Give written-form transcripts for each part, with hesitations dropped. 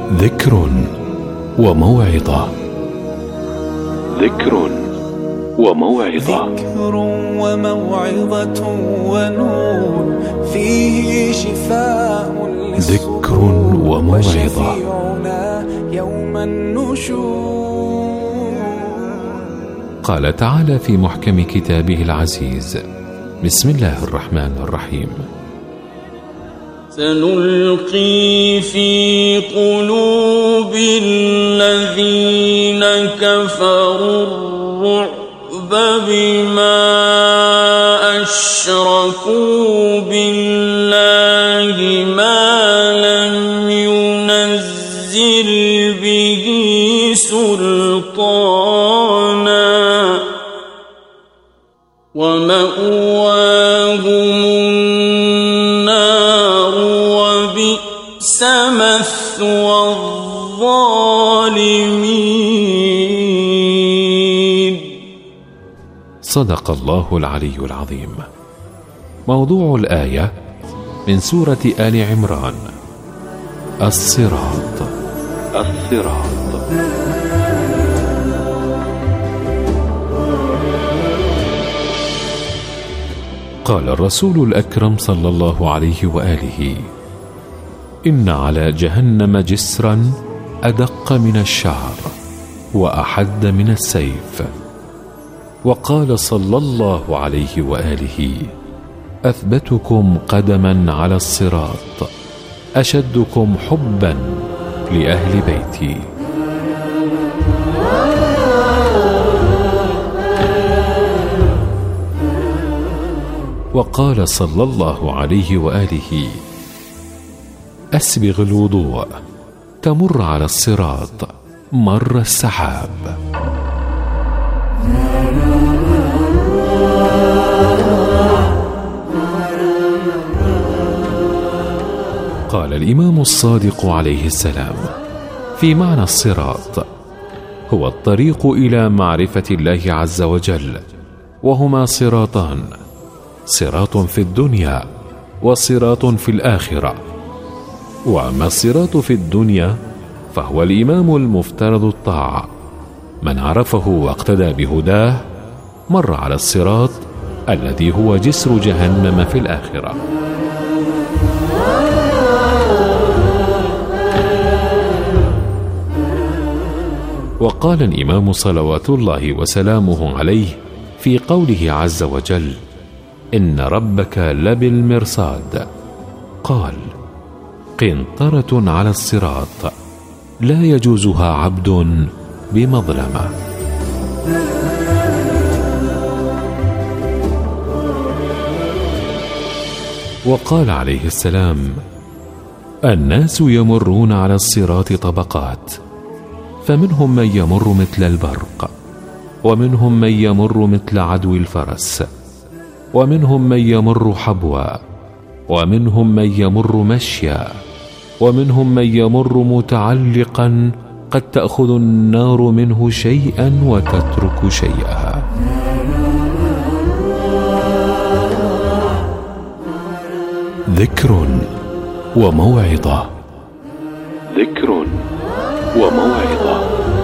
ذكر وموعظة. ذكر وموعظة. ذكر وموعظة ونور فيه شفاء ذكر وموعظة يوم النشور. قال تعالى في محكم كتابه العزيز: بسم الله الرحمن الرحيم: سنلقي في قلوب الذين كفروا الرعب بما أشركوا بالله ما لم ينزل به سلطانا ومأواهم النار وبئس مثوى الظالمين. صدق الله العلي العظيم. موضوع الآية من سورة آل عمران: الصراط. قال الرسول الأكرم صلى الله عليه وآله: إن على جهنم جسرا أدق من الشعر وأحد من السيف. وقال صلى الله عليه وآله: أثبتكم قدما على الصراط أشدكم حبا لأهل بيتي. وقال صلى الله عليه وآله: أسبغ الوضوء تمر على الصراط مر السحاب. قال الإمام الصادق عليه السلام في معنى الصراط: هو الطريق إلى معرفة الله عز وجل، وهما صراطان: صراط في الدنيا وصراط في الآخرة. وأما الصراط في الدنيا فهو الإمام المفترض الطاعة، من عرفه واقتدى بهداه مر على الصراط الذي هو جسر جهنم في الآخرة. وقال الإمام صلوات الله وسلامه عليه في قوله عز وجل: إن ربك لبالمرصاد، قال: قنطرة على الصراط لا يجوزها عبد بمظلمة. وقال عليه السلام: الناس يمرون على الصراط طبقات، فمنهم من يمر مثل البرق، ومنهم من يمر مثل عدو الفرس، ومنهم من يمر حبوا، ومنهم من يمر مشيا، ومنهم من يمر متعلقا قد تأخذ النار منه شيئا وتترك شيئا. ذكر وموعظة. ذكر وموعظة.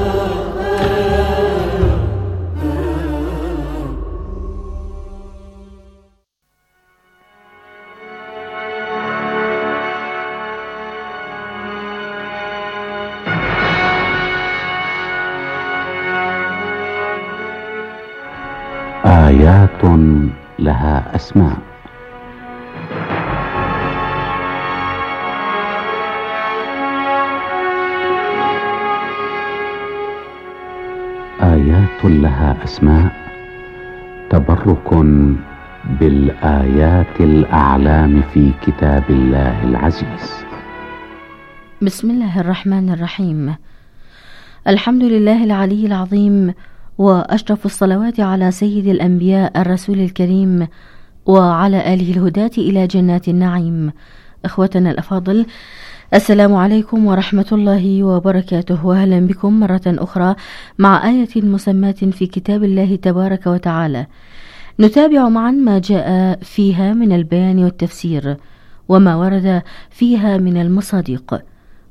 آيات لها أسماء. آيات لها أسماء تبرك بالآيات الأعلام في كتاب الله العزيز. بسم الله الرحمن الرحيم. الحمد لله العلي العظيم، وأشرف الصلوات على سيد الأنبياء الرسول الكريم وعلى آله الهداة إلى جنات النعيم. إخوتنا الأفاضل، السلام عليكم ورحمة الله وبركاته، وأهلا بكم مرة أخرى مع آية مسماة في كتاب الله تبارك وتعالى، نتابع معا ما جاء فيها من البيان والتفسير، وما ورد فيها من المصادق،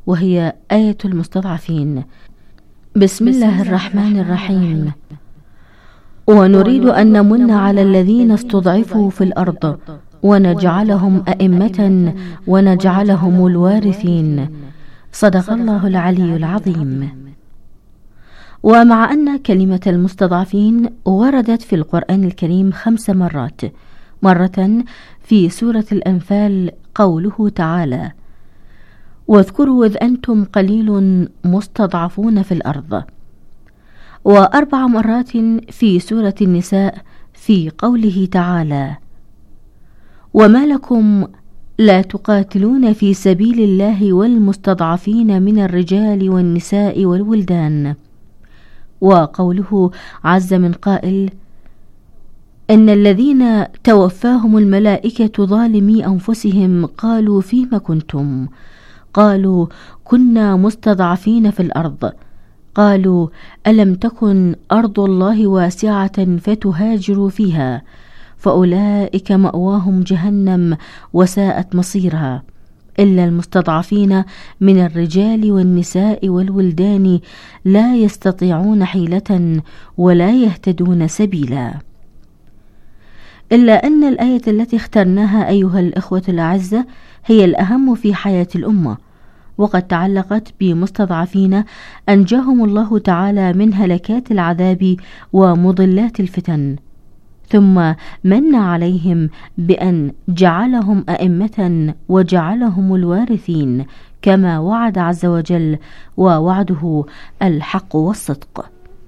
وهي آية المستضعفين. بسم الله الرحمن الرحيم. ونريد أن نمن على الذين استضعفوا في الأرض ونجعلهم أئمة ونجعلهم الوارثين. صدق الله العلي العظيم. ومع أن كلمة المستضعفين وردت في القرآن الكريم 5 مرات، مرة في سورة الأنفال قوله تعالى: واذكروا إذ أنتم قليل مستضعفون في الأرض، و4 مرات في سورة النساء في قوله تعالى: وما لكم لا تقاتلون في سبيل الله والمستضعفين من الرجال والنساء والولدان. وقوله عز من قائل: إن الذين توفاهم الملائكة ظالمي أنفسهم قالوا فيم كنتم؟ قالوا كنا مستضعفين في الأرض. قالوا ألم تكن أرض الله واسعة فتهاجروا فيها، فأولئك مأواهم جهنم وساءت مصيرها، إلا المستضعفين من الرجال والنساء والولدان لا يستطيعون حيلة ولا يهتدون سبيلا. إلا أن الآية التي اخترناها أيها الإخوة الأعزة هي الأهم في حياة الأمة، وقد تعلقت بمستضعفين أنجاهم الله تعالى من هلكات العذاب ومضلات الفتن، ثم من عليهم بأن جعلهم أئمة وجعلهم الوارثين كما وعد عز وجل، ووعده الحق والصدق.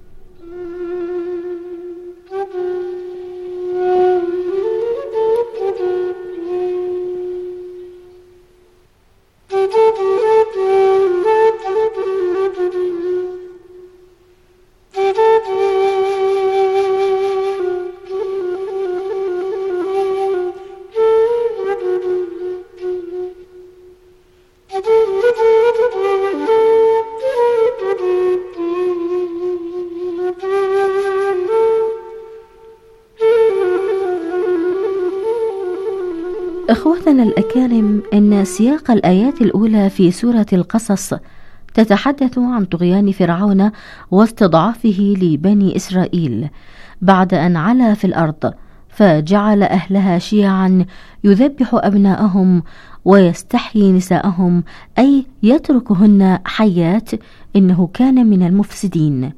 إخوتنا الأكارم، إن سياق الآيات الأولى في سورة القصص تتحدث عن طغيان فرعون واستضعافه لبني إسرائيل بعد أن علا في الأرض، فجعل أهلها شيعا يذبح أبناءهم ويستحيي نساءهم، أي يتركهن حيات، إنه كان من المفسدين.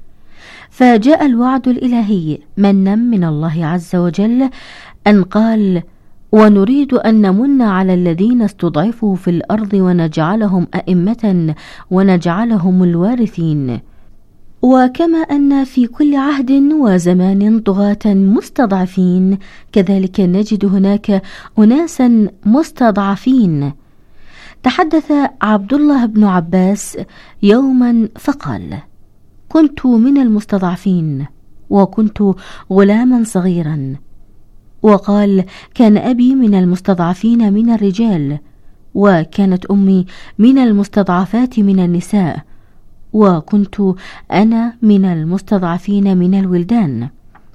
فجاء الوعد الإلهي منا من الله عز وجل أن قال: ونريد أن نمن على الذين استضعفوا في الأرض ونجعلهم أئمة ونجعلهم الوارثين. وكما أن في كل عهد وزمان طغاة مستضعفين، كذلك نجد هناك أناسا مستضعفين. تحدث عبد الله بن عباس يوما فقال: كنت من المستضعفين وكنت غلاما صغيرا. وقال: كان أبي من المستضعفين من الرجال، وكانت أمي من المستضعفات من النساء، وكنت أنا من المستضعفين من الولدان.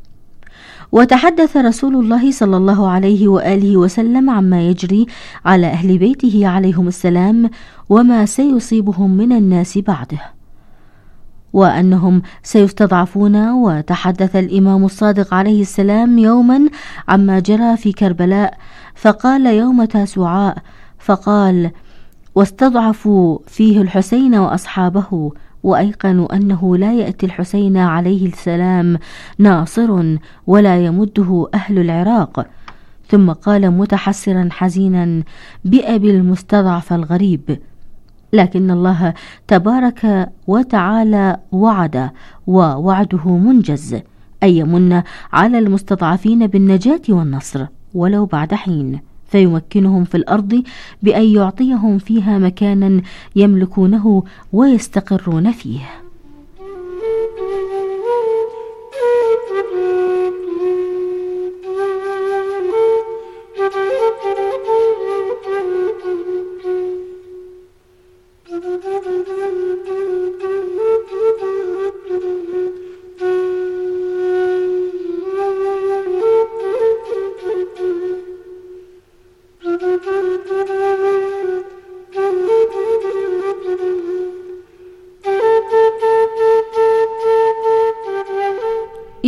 وتحدث رسول الله صلى الله عليه وآله وسلم عما يجري على أهل بيته عليهم السلام وما سيصيبهم من الناس بعده، وأنهم سيستضعفون. وتحدث الإمام الصادق عليه السلام يوما عما جرى في كربلاء، فقال يوم تاسوعاء، فقال: واستضعفوا فيه الحسين وأصحابه، وأيقنوا أنه لا يأتي الحسين عليه السلام ناصر ولا يمده أهل العراق. ثم قال متحسرا حزينا: بأبي المستضعف الغريب. لكن الله تبارك وتعالى وعد، ووعده منجز، أي يمن على المستضعفين بالنجاة والنصر ولو بعد حين، فيمكنهم في الأرض بأن يعطيهم فيها مكانا يملكونه ويستقرون فيه.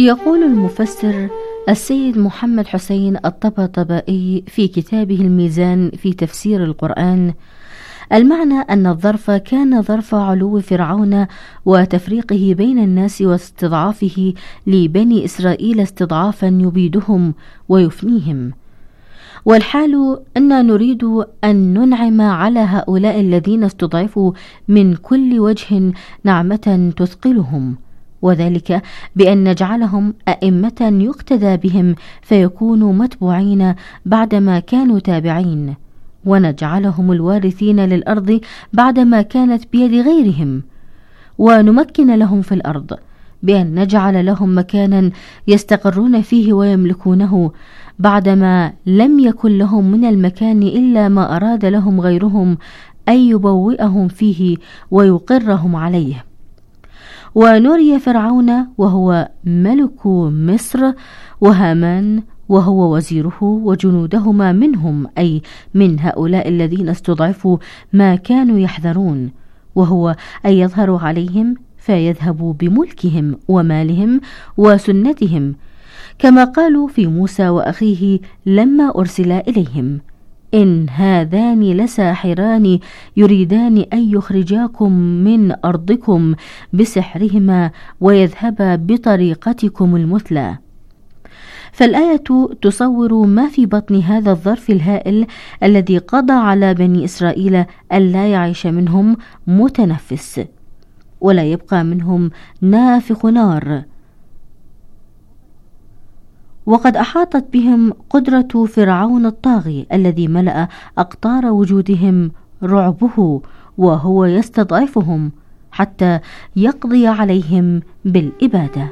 يقول المفسر السيد محمد حسين الطباطبائي في كتابه الميزان في تفسير القرآن: المعنى أن الظرف كان ظرف علو فرعون وتفريقه بين الناس واستضعافه لبني إسرائيل استضعافا يبيدهم ويفنيهم، والحال أن نريد أن ننعم على هؤلاء الذين استضعفوا من كل وجه نعمة تثقلهم، وذلك بأن نجعلهم أئمة يقتدى بهم فيكونوا متبوعين بعدما كانوا تابعين، ونجعلهم الوارثين للأرض بعدما كانت بيد غيرهم، ونمكن لهم في الأرض بأن نجعل لهم مكانا يستقرون فيه ويملكونه بعدما لم يكن لهم من المكان إلا ما أراد لهم غيرهم أن يبوئهم فيه ويقرهم عليه. ونري فرعون وهو ملك مصر وهامان وهو وزيره وجنودهما منهم، أي من هؤلاء الذين استضعفوا، ما كانوا يحذرون، وهو أن يظهروا عليهم فيذهبوا بملكهم ومالهم وسنتهم، كما قالوا في موسى وأخيه لما أرسلا إليهم: إن هذان لساحران يريدان أن يخرجاكم من أرضكم بسحرهما ويذهبا بطريقتكم المثلى. فالآية تصور ما في بطن هذا الظرف الهائل الذي قضى على بني إسرائيل ألا يعيش منهم متنفس ولا يبقى منهم نافخ نار، وقد أحاطت بهم قدرة فرعون الطاغي الذي ملأ أقطار وجودهم رعبه، وهو يستضعفهم حتى يقضي عليهم بالإبادة.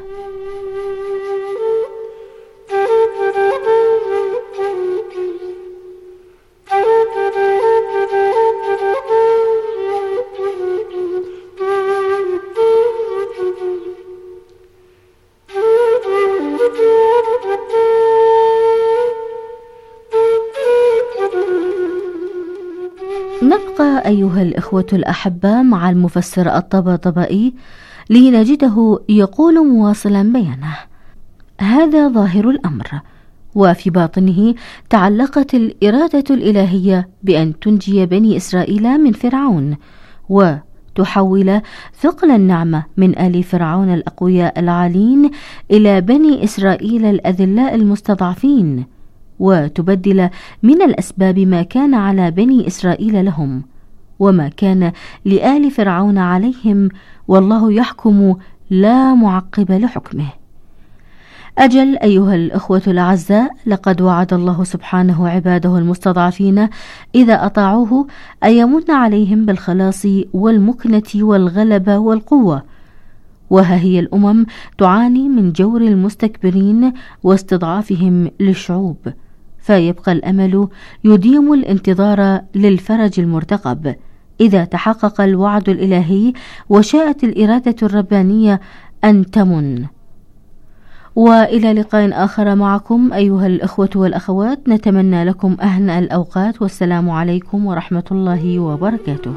نبقى أيها الإخوة الأحبة مع المفسر الطباطبائي لنجده يقول مواصلا بيانه: هذا ظاهر الأمر، وفي باطنه تعلقت الإرادة الإلهية بأن تنجي بني إسرائيل من فرعون وتحول ثقل النعمة من آل فرعون الأقوياء العالين إلى بني إسرائيل الأذلاء المستضعفين، وتبدل من الأسباب ما كان على بني إسرائيل لهم وما كان لآل فرعون عليهم، والله يحكم لا معقب لحكمه. أجل أيها الأخوة الأعزاء، لقد وعد الله سبحانه عباده المستضعفين إذا أطاعوه أن يمن عليهم بالخلاص والمكنة والغلبة والقوة، وها هي الأمم تعاني من جور المستكبرين واستضعافهم للشعوب، فيبقى الأمل يديم الانتظار للفرج المرتقب إذا تحقق الوعد الإلهي وشاءت الإرادة الربانية أن تمن. وإلى لقاء آخر معكم أيها الإخوة والأخوات، نتمنى لكم أهنأ الأوقات، والسلام عليكم ورحمة الله وبركاته.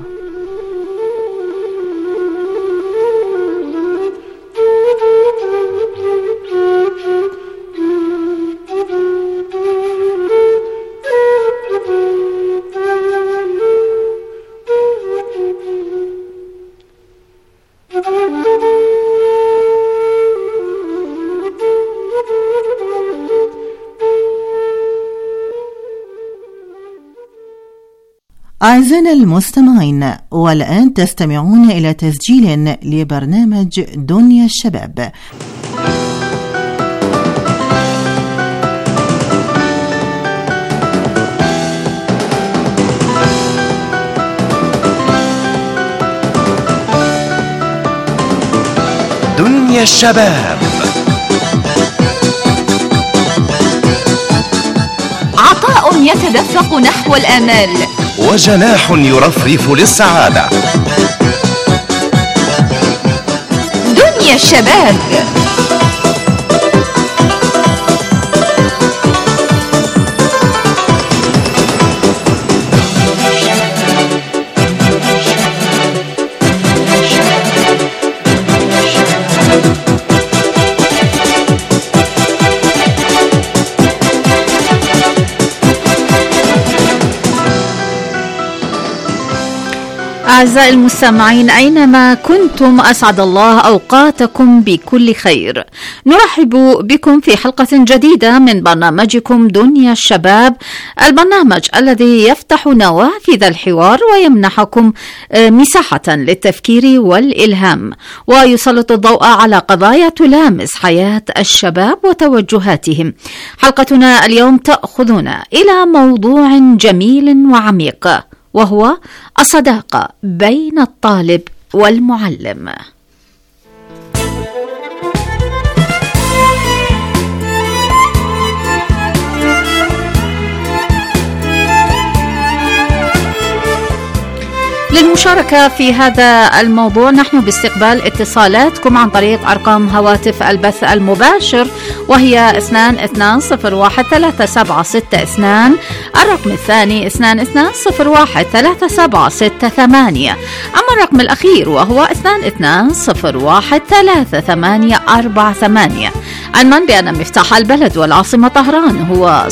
أعزائنا المستمعين، والآن تستمعون إلى تسجيل لبرنامج دنيا الشباب. دنيا الشباب، عطاء يتدفق نحو الآمال، وجناح يرفرف للسعادة. دنيا الشباب. أعزائي المستمعين أينما كنتم أسعد الله أوقاتكم بكل خير. نرحب بكم في حلقة جديدة من برنامجكم دنيا الشباب، البرنامج الذي يفتح نوافذ الحوار ويمنحكم مساحة للتفكير والإلهام، ويسلط الضوء على قضايا تلامس حياة الشباب وتوجهاتهم. حلقتنا اليوم تأخذنا إلى موضوع جميل وعميق، وهو الصداقة بين الطالب والمعلم. للمشاركة في هذا الموضوع نحن باستقبال اتصالاتكم عن طريق أرقام هواتف البث المباشر، وهي 22013762، الرقم الثاني 22013768، أما الرقم الأخير وهو 22013848. علما بأن مفتاح البلد والعاصمة طهران هو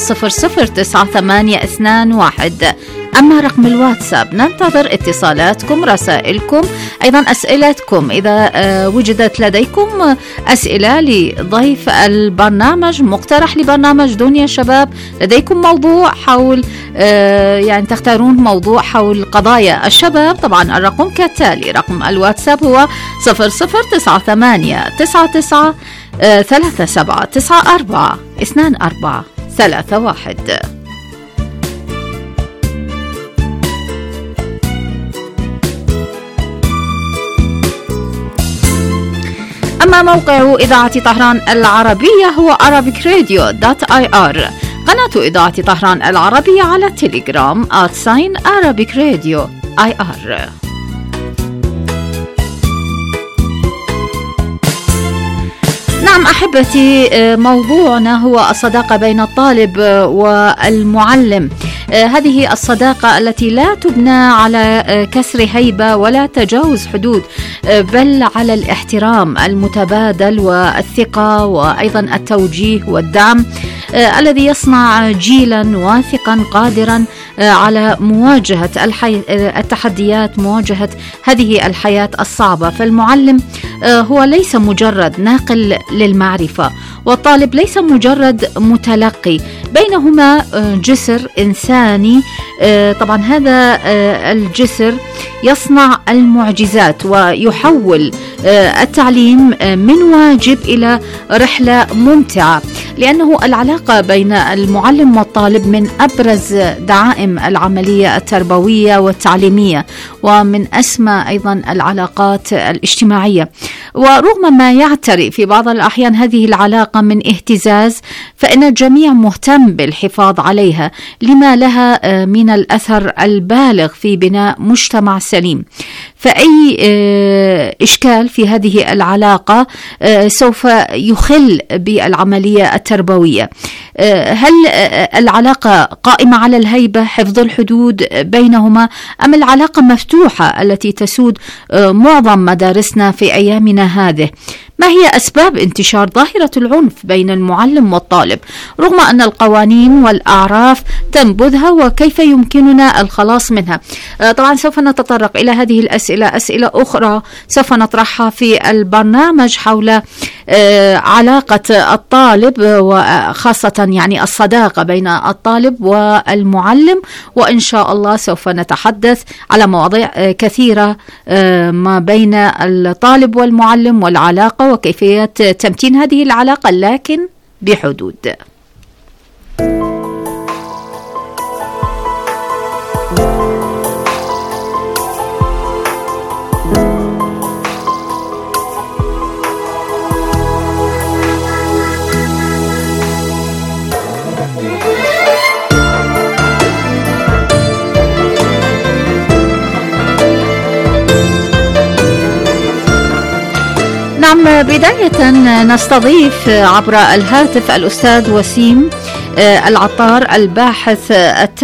009821. أما رقم الواتساب ننتظر اتصالاتكم، رسائلكم، أيضا أسئلتكم. إذا وجدت لديكم أسئلة لضيف البرنامج، مقترح لبرنامج دنيا الشباب، لديكم موضوع حول يعني تختارون موضوع حول قضايا الشباب، طبعا الرقم كالتالي: رقم الواتساب هو 009837942431. أما موقع إذاعة طهران العربية هو arabicradio.ir. قناة إذاعة طهران العربية على تيليجرام @arabicradio.ir. نعم أحبتي، موضوعنا هو الصداقة بين الطالب والمعلم. هذه الصداقة التي لا تبنى على كسر هيبة ولا تجاوز حدود، بل على الاحترام المتبادل والثقة وأيضا التوجيه والدعم، الذي يصنع جيلا واثقا قادرا على مواجهة التحديات، مواجهة هذه الحياة الصعبة. فالمعلم هو ليس مجرد ناقل للمعرفة، والطالب ليس مجرد متلقي، بينهما جسر إنساني. طبعا هذا الجسر يصنع المعجزات ويحول التعليم من واجب إلى رحلة ممتعة، لأنه العلاقة بين المعلم والطالب من أبرز دعائم العملية التربوية والتعليمية، ومن أسمى أيضا العلاقات الاجتماعية. ورغم ما يعتري في بعض الأحيان هذه العلاقة من اهتزاز، فإن الجميع مهتم بالحفاظ عليها لما لها من الأثر البالغ في بناء مجتمع سليم. فأي إشكال في هذه العلاقة سوف يخل بالعملية التربوية. هل العلاقة قائمة على الهيبة، حفظ الحدود بينهما، أم العلاقة مفتوحة التي تسود معظم مدارسنا في أيامنا هذه؟ ما هي أسباب انتشار ظاهرة العنف بين المعلم والطالب رغم أن القوانين والأعراف تنبذها، وكيف يمكننا الخلاص منها؟ طبعا سوف نتطرق إلى هذه الأسئلة، أسئلة أخرى سوف نطرحها في البرنامج حول علاقة الطالب، وخاصة يعني الصداقة بين الطالب والمعلم. وإن شاء الله سوف نتحدث على مواضيع كثيرة ما بين الطالب والمعلم والعلاقة وكيفية تمتين هذه العلاقة، لكن بحدود. نعم، بداية نستضيف عبر الهاتف الأستاذ وسيم العطار، الباحث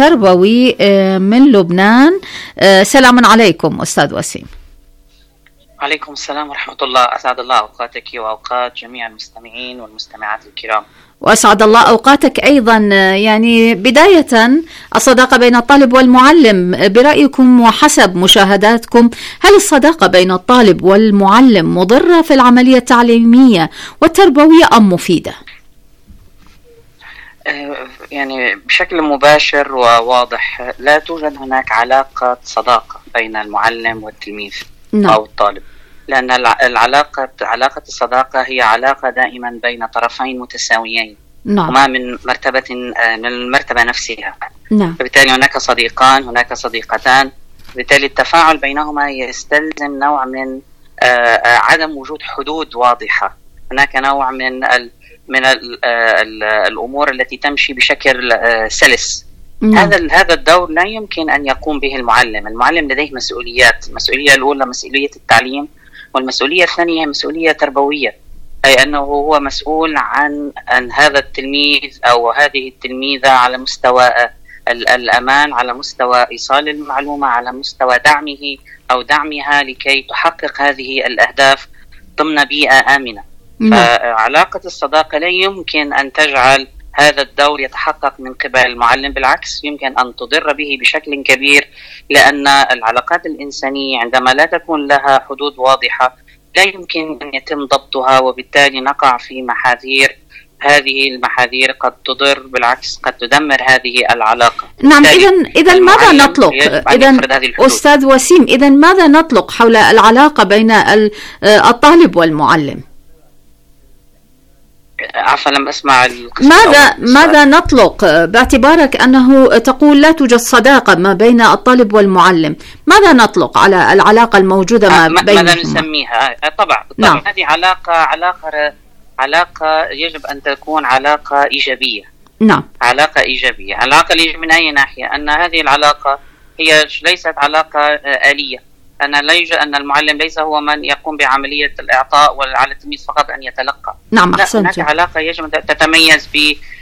التربوي من لبنان. سلام عليكم أستاذ وسيم. عليكم السلام ورحمة الله. أسعد الله أوقاتك وأوقات جميع المستمعين والمستمعات الكرام. وأسعد الله أوقاتك أيضا. يعني بداية، الصداقة بين الطالب والمعلم برأيكم وحسب مشاهداتكم، هل الصداقة بين الطالب والمعلم مضرة في العملية التعليمية والتربوية أم مفيدة؟ يعني بشكل مباشر وواضح لا توجد هناك علاقة صداقة بين المعلم والتلميذ أو الطالب، لأن علاقة الصداقة هي علاقة دائما بين طرفين متساويين، هما من المرتبة نفسها. فبالتالي هناك صديقان، هناك صديقتان، بالتالي التفاعل بينهما يستلزم نوع من عدم وجود حدود واضحة. هناك نوع من الأمور التي تمشي بشكل سلس. هذا الدور لا يمكن أن يقوم به المعلم. المعلم لديه مسؤوليات. المسؤولية الأولى مسؤولية التعليم، والمسؤولية الثانية مسؤولية تربوية، أي أنه هو مسؤول عن هذا التلميذ أو هذه التلميذة على مستوى الأمان، على مستوى إيصال المعلومة، على مستوى دعمه أو دعمها لكي تحقق هذه الأهداف ضمن بيئة آمنة. فعلاقة الصداقة لا يمكن أن تجعل هذا الدور يتحقق من قبل المعلم، بالعكس يمكن أن تضر به بشكل كبير، لأن العلاقات الإنسانية عندما لا تكون لها حدود واضحة لا يمكن أن يتم ضبطها، وبالتالي نقع في محاذير. هذه المحاذير قد تضر، بالعكس قد تدمر هذه العلاقة. نعم. إذن ماذا نطلق؟ إذن أستاذ وسيم، إذن ماذا نطلق حول العلاقة بين الطالب والمعلم؟ عفوا لم أسمع. ماذا نطلق باعتبارك أنه تقول لا توجد صداقة ما بين الطالب والمعلم؟ ماذا نطلق على العلاقة الموجودة ما بينهم؟ ماذا نسميها؟ طبعا نعم. هذه علاقة يجب أن تكون علاقة إيجابية. نعم. علاقة إيجابية. علاقة من أي ناحية؟ أن هذه العلاقة هي ليست علاقة آلية. أن المعلم ليس هو من يقوم بعملية الإعطاء وعلى التلميذ فقط أن يتلقى. نعم. لا، هناك علاقة يجب أن تتميز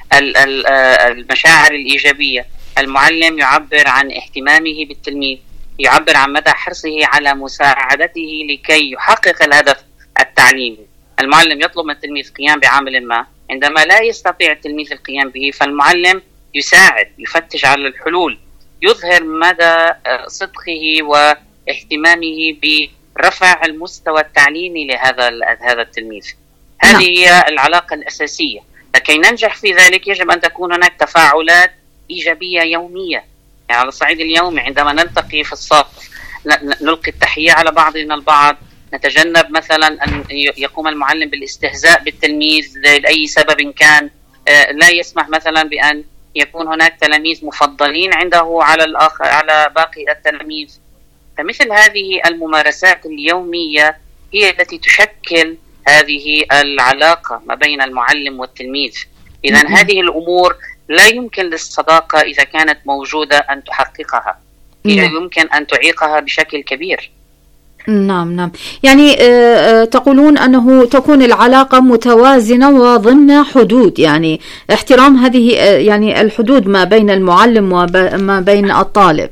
بالمشاعر الإيجابية. المعلم يعبر عن اهتمامه بالتلميذ، يعبر عن مدى حرصه على مساعدته لكي يحقق الهدف التعليمي. المعلم يطلب من التلميذ قيام بعمل ما، عندما لا يستطيع التلميذ القيام به فالمعلم يساعد، يفتش على الحلول، يظهر مدى صدقه واهتمامه برفع المستوى التعليمي لهذا التلميذ. هذه هي العلاقة الأساسية. لكي ننجح في ذلك يجب أن تكون هناك تفاعلات إيجابية يومية، يعني على الصعيد اليومي عندما نلتقي في الصف نلقي التحية على بعضنا البعض، نتجنب مثلا أن يقوم المعلم بالاستهزاء بالتلميذ لأي سبب كان، لا يسمح مثلا بأن يكون هناك تلاميذ مفضلين عنده على باقي التلاميذ. فمثل هذه الممارسات اليومية هي التي تشكل هذه العلاقة ما بين المعلم والتلميذ. إذن هذه الأمور لا يمكن للصداقة إذا كانت موجودة أن تحققها، هي يمكن أن تعيقها بشكل كبير. نعم. يعني تقولون أنه تكون العلاقة متوازنة وضمن حدود، يعني احترام هذه يعني الحدود ما بين المعلم وما بين الطالب.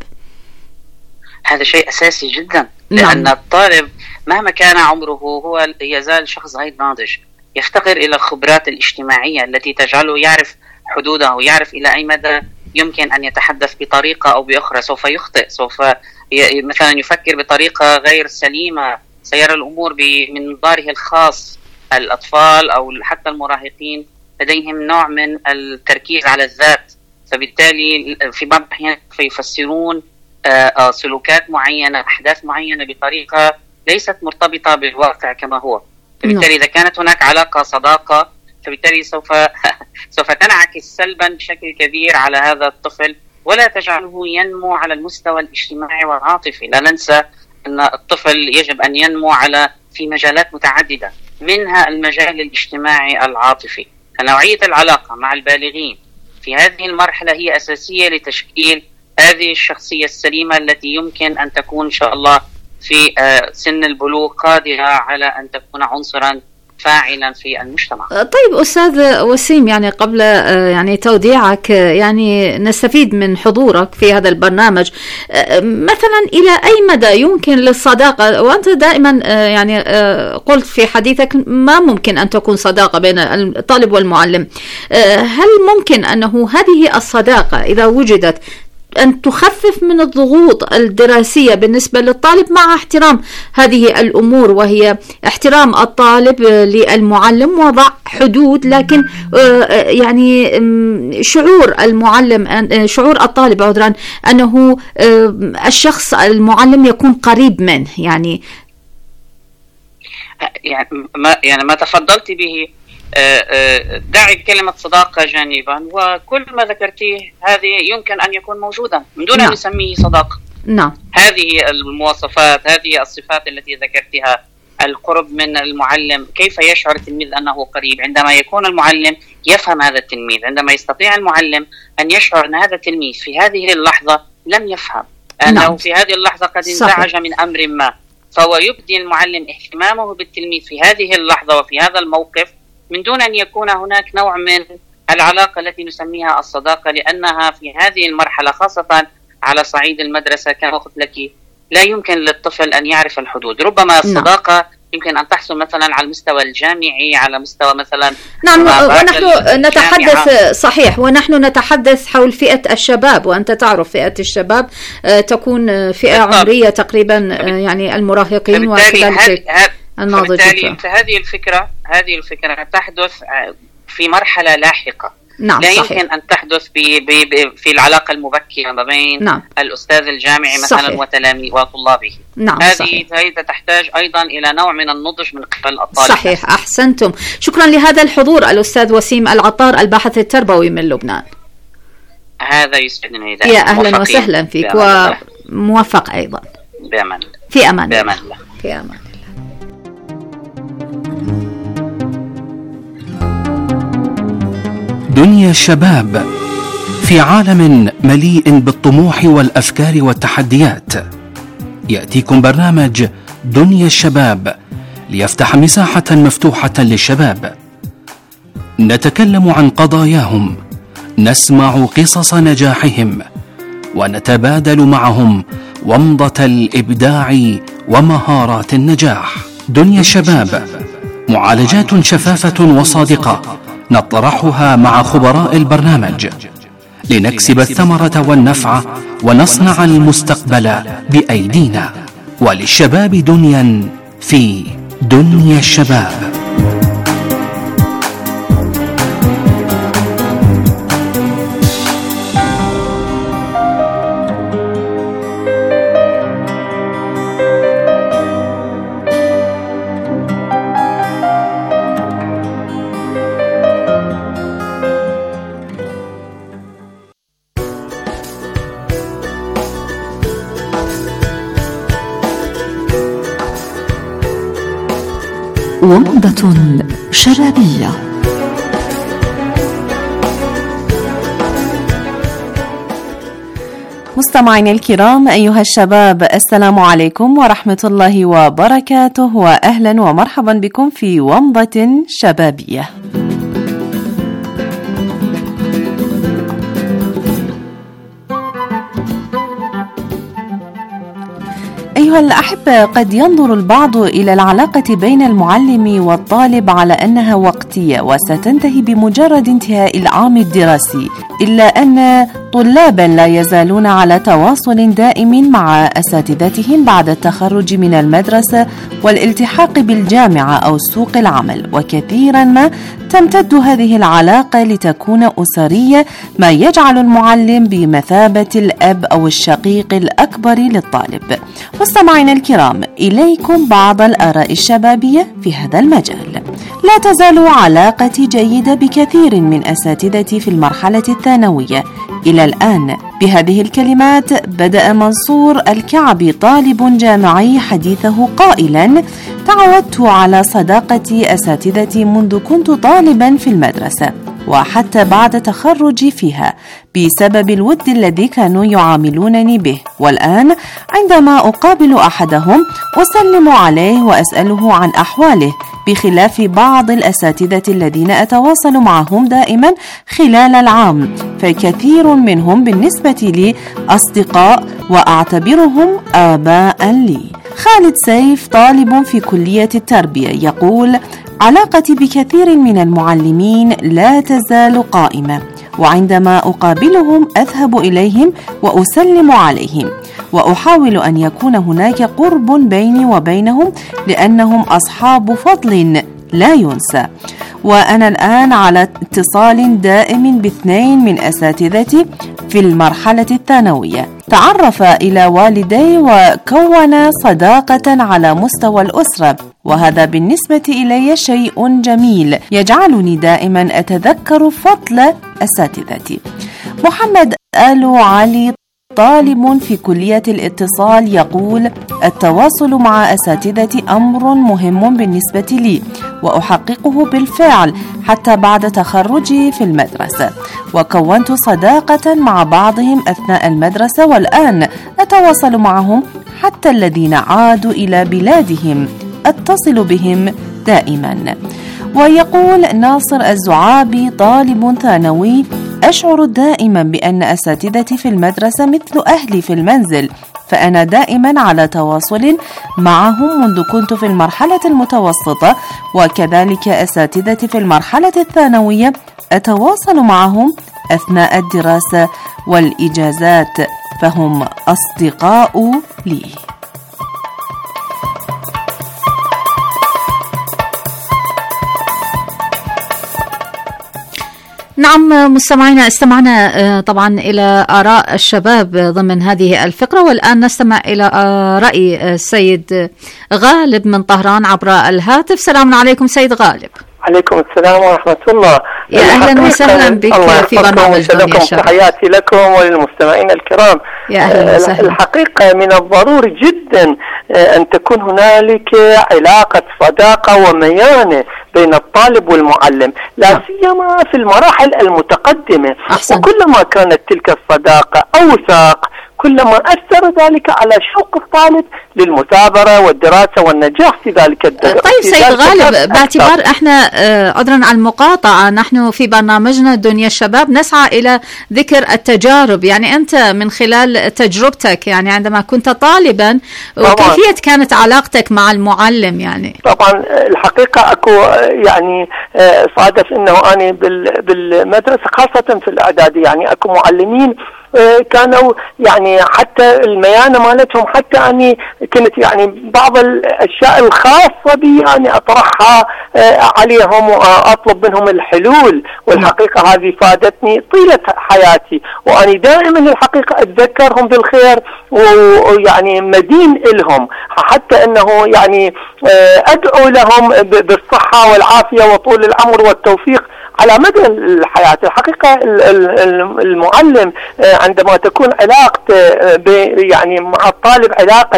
هذا شيء أساسي جدا، لأن الطالب مهما كان عمره هو يزال شخص غير ناضج، يفتقر إلى الخبرات الاجتماعية التي تجعله يعرف حدوده ويعرف إلى أي مدى يمكن أن يتحدث بطريقة أو بأخرى. سوف يخطئ، سوف مثلا يفكر بطريقة غير سليمة، سيرى الأمور بمنظاره الخاص. الأطفال أو حتى المراهقين لديهم نوع من التركيز على الذات، فبالتالي في بعض الأحيان يفسرون سلوكات معينة، أحداث معينة بطريقة ليست مرتبطة بالواقع كما هو. فبالتالي إذا كانت هناك علاقة صداقة فبالتالي سوف تنعكس سلبا بشكل كبير على هذا الطفل، ولا تجعله ينمو على المستوى الاجتماعي والعاطفي. لا ننسى أن الطفل يجب أن ينمو في مجالات متعددة، منها المجال الاجتماعي العاطفي. فنوعية العلاقة مع البالغين في هذه المرحلة هي أساسية لتشكيل هذه الشخصية السليمة التي يمكن أن تكون إن شاء الله في سن البلوغ قادرة على أن تكون عنصرا فاعلا في المجتمع. طيب أستاذ وسيم، يعني قبل يعني توديعك، يعني نستفيد من حضورك في هذا البرنامج. مثلا إلى أي مدى يمكن للصداقة، وأنت دائما يعني قلت في حديثك ما ممكن أن تكون صداقة بين الطالب والمعلم، هل ممكن أنه هذه الصداقة إذا وجدت أن تخفف من الضغوط الدراسية بالنسبة للطالب، مع احترام هذه الأمور، وهي احترام الطالب للمعلم، وضع حدود، لكن يعني شعور المعلم، شعور الطالب عذرا، أنه الشخص المعلم يكون قريب منه. يعني ما تفضلت به، دعي كلمة صداقة جانبا، وكل ما ذكرتيه هذه يمكن أن يكون موجودا من دون أن نسميه صداقة. نعم. هذه المواصفات، هذه الصفات التي ذكرتها، القرب من المعلم، كيف يشعر التلميذ أنه قريب عندما يكون المعلم يفهم هذا التلميذ، عندما يستطيع المعلم أن يشعر أن هذا التلميذ في هذه اللحظة لم يفهم، أنه في هذه اللحظة قد انزعج من أمر ما، فهو يبدي المعلم اهتمامه بالتلميذ في هذه اللحظة وفي هذا الموقف، من دون أن يكون هناك نوع من العلاقة التي نسميها الصداقة، لأنها في هذه المرحلة خاصة على صعيد المدرسة كما قلت لك لا يمكن للطفل أن يعرف الحدود. ربما الصداقة يمكن أن تحصل مثلا على المستوى الجامعي، على مستوى مثلا ونحن نتحدث صحيح، ونحن نتحدث حول فئة الشباب، وأنت تعرف فئة الشباب تكون فئة عمرية تقريبا يعني المراهقين وكذلك الناضجين. فهذه الفكرة تحدث في مرحلة لاحقة. نعم، لا يمكن أن تحدث في العلاقة المبكرة ما بين الأستاذ الجامعي مثلا وطلابه. نعم، هذه تحتاج أيضا إلى نوع من النضج من قبل الطالب. صحيح، أحسنتم. شكرا لهذا الحضور الأستاذ وسيم العطار، الباحث التربوي من لبنان. هذا يسعدني. يا أهلا وسهلا فيك، وموفق أيضا. بأمان الله. في أمان الله. بأمان الله. في أمان. دنيا الشباب في عالم مليء بالطموح والأفكار والتحديات، يأتيكم برنامج دنيا الشباب ليفتح مساحة مفتوحة للشباب، نتكلم عن قضاياهم، نسمع قصص نجاحهم، ونتبادل معهم ومضة الإبداع ومهارات النجاح. دنيا الشباب معالجات شفافة وصادقة نطرحها مع خبراء البرنامج لنكسب الثمرة والنفع ونصنع المستقبل بأيدينا، وللشباب دنيا في دنيا الشباب. ومضة شبابية. مستمعينا الكرام، أيها الشباب، السلام عليكم ورحمة الله وبركاته، وأهلا ومرحبا بكم في ومضة شبابية. أيها الأحبة، قد ينظر البعض إلى العلاقة بين المعلم والطالب على أنها وقتية وستنتهي بمجرد انتهاء العام الدراسي، إلا أن طلابا لا يزالون على تواصل دائم مع أساتذتهم بعد التخرج من المدرسة والالتحاق بالجامعة أو سوق العمل، وكثيرا ما تمتد هذه العلاقة لتكون أسرية، ما يجعل المعلم بمثابة الأب أو الشقيق الأكبر للطالب. مستمعينا الكرام، إليكم بعض الآراء الشبابية في هذا المجال. لا تزال علاقتي جيدة بكثير من أساتذتي في المرحلة الثانوية إلى الآن. بهذه الكلمات بدأ منصور الكعبي طالب جامعي حديثه قائلا: تعودت على صداقة أساتذتي منذ كنت طالبا في المدرسة، وحتى بعد تخرجي فيها بسبب الود الذي كانوا يعاملونني به. والآن عندما أقابل أحدهم أسلم عليه وأسأله عن أحواله، بخلاف بعض الأساتذة الذين أتواصل معهم دائما خلال العام، فكثير منهم بالنسبة لي أصدقاء وأعتبرهم آباء لي. خالد سيف طالب في كلية التربية يقول: علاقتي بكثير من المعلمين لا تزال قائمة، وعندما أقابلهم أذهب إليهم وأسلم عليهم، وأحاول أن يكون هناك قرب بيني وبينهم لأنهم أصحاب فضل لا ينسى. وأنا الآن على اتصال دائم باثنين من أساتذتي في المرحلة الثانوية، تعرف إلى والدي وكون صداقة على مستوى الأسرة، وهذا بالنسبة إلي شيء جميل يجعلني دائما أتذكر فضل أساتذتي. محمد آل علي طالب في كلية الاتصال يقول: التواصل مع أساتذتي أمر مهم بالنسبة لي، وأحققه بالفعل حتى بعد تخرجي في المدرسة، وكونت صداقة مع بعضهم أثناء المدرسة، والآن أتواصل معهم حتى الذين عادوا إلى بلادهم أتصل بهم دائما. ويقول ناصر الزعابي طالب ثانوي: أشعر دائما بأن أساتذتي في المدرسة مثل أهلي في المنزل، فأنا دائما على تواصل معهم منذ كنت في المرحلة المتوسطة، وكذلك أساتذتي في المرحلة الثانوية أتواصل معهم أثناء الدراسة والإجازات، فهم أصدقاء لي. نعم مستمعينا، استمعنا طبعا إلى آراء الشباب ضمن هذه الفقرة، والآن نستمع إلى رأي السيد غالب من طهران عبر الهاتف. سلام عليكم سيد غالب. عليكم السلام ورحمة الله. يا أهلا وسهلا بك في برنامج دنيا الشباب. تحياتي لكم وللمستمعين الكرام. يا أهلا وسهلا. الحقيقة من الضروري جدا أن تكون هنالك علاقة صداقة وميانة بين الطالب والمعلم، لا سيما في المراحل المتقدمة. أحسن. وكلما كانت تلك الصداقة أوثق كلما أثر ذلك على شوق الطالب للمثابرة والدراسة والنجاح في ذلك الدرس. طيب سيد غالب، باعتبار احنا عذرا على المقاطعة، نحن في برنامجنا دنيا الشباب نسعى إلى ذكر التجارب، يعني أنت من خلال تجربتك يعني عندما كنت طالبا وكيفية كانت علاقتك مع المعلم؟ يعني طبعا الحقيقة أكو يعني صادف أنه أنا بالمدرسة خاصة في الإعدادي يعني أكو معلمين كانوا يعني حتى الميانة مالتهم، حتى أني كنت يعني بعض الأشياء الخاصة بي يعني أطرحها عليهم وأطلب منهم الحلول، والحقيقة هذه فادتني طيلة حياتي، وأني دائما الحقيقة أتذكرهم بالخير ويعني مدين لهم، حتى أنه يعني أدعو لهم بالصحة والعافية وطول العمر والتوفيق على مدى الحياة. الحقيقة المعلم عندما تكون علاقة يعني مع الطالب علاقة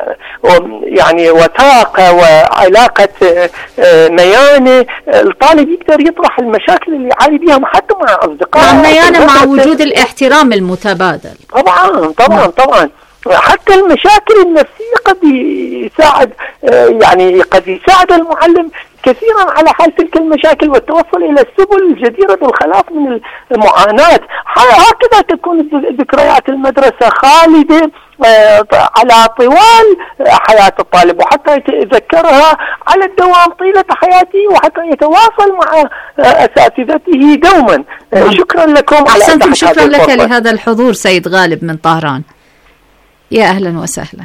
يعني وثاقة وعلاقة ميانة، الطالب يقدر يطرح المشاكل اللي يعاني بها حتى مع أصدقائه. ميانة مع وجود الاحترام المتبادل. طبعا حتى المشاكل النفسية قد يساعد يعني قد يساعد المعلم كثيرا على حل تلك المشاكل والتوصل إلى السبل الجديرة بالخلاص من المعاناة. هكذا تكون ذكريات المدرسة خالدة على طوال حياة الطالب، وحتى يتذكرها على الدوام طيلة حياته، وحتى يتواصل مع أساتذته دوما. شكرا لكم. أحسنتم، شكرا لك لهذا الحضور سيد غالب من طهران. يا أهلا وسهلا.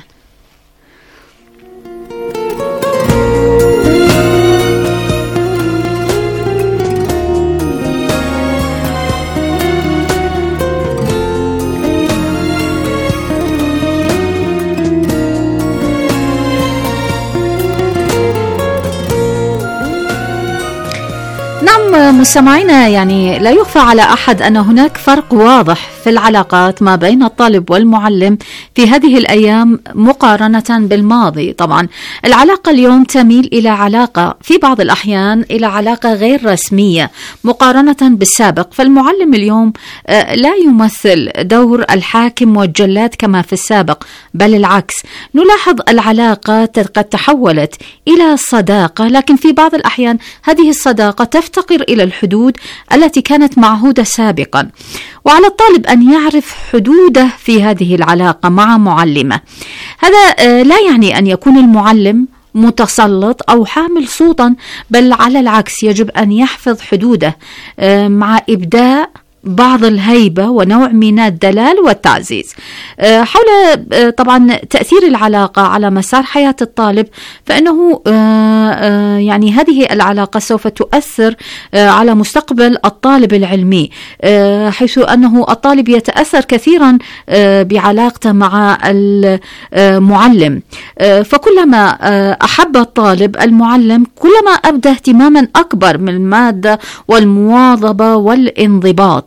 نعم مستمعينا، يعني لا يخفى على أحد أن هناك فرق واضح في العلاقات ما بين الطالب والمعلم في هذه الأيام مقارنة بالماضي. طبعا العلاقة اليوم تميل إلى علاقة في بعض الأحيان إلى علاقة غير رسمية مقارنة بالسابق. فالمعلم اليوم لا يمثل دور الحاكم والجلاد كما في السابق، بل العكس. نلاحظ العلاقة قد تحولت إلى صداقة، لكن في بعض الأحيان هذه الصداقة تفتقر إلى الحدود التي كانت معهودة سابقا، وعلى الطالب أن يعرف حدوده في هذه العلاقة مع معلمه. هذا لا يعني أن يكون المعلم متسلط أو حامل صوتا، بل على العكس يجب أن يحفظ حدوده مع إبداء بعض الهيبة ونوع من الدلال والتعزيز. حول طبعا تأثير العلاقة على مسار حياة الطالب، فإنه يعني هذه العلاقة سوف تؤثر على مستقبل الطالب العلمي، حيث أنه الطالب يتأثر كثيرا بعلاقته مع المعلم. فكلما أحب الطالب المعلم كلما أبدى اهتماما أكبر من المادة والمواظبة والانضباط.